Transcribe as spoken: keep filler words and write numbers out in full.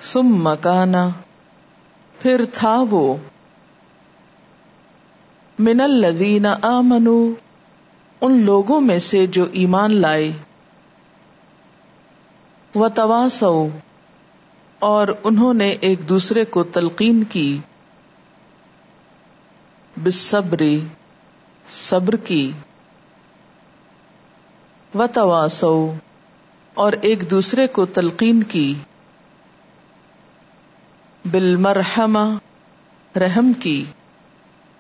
सुम्मा काना, फिर था वो, मिनल्लज़ीना आमनू, उन लोगों में से जो ईमान लाए, वतवासौ, और उन्होंने एक दूसरे को तलकीन की, बिस्सब्री, सब्र की, वतवासौ, और एक दूसरे को तलकीन की, बिलमरहमा, रहम की।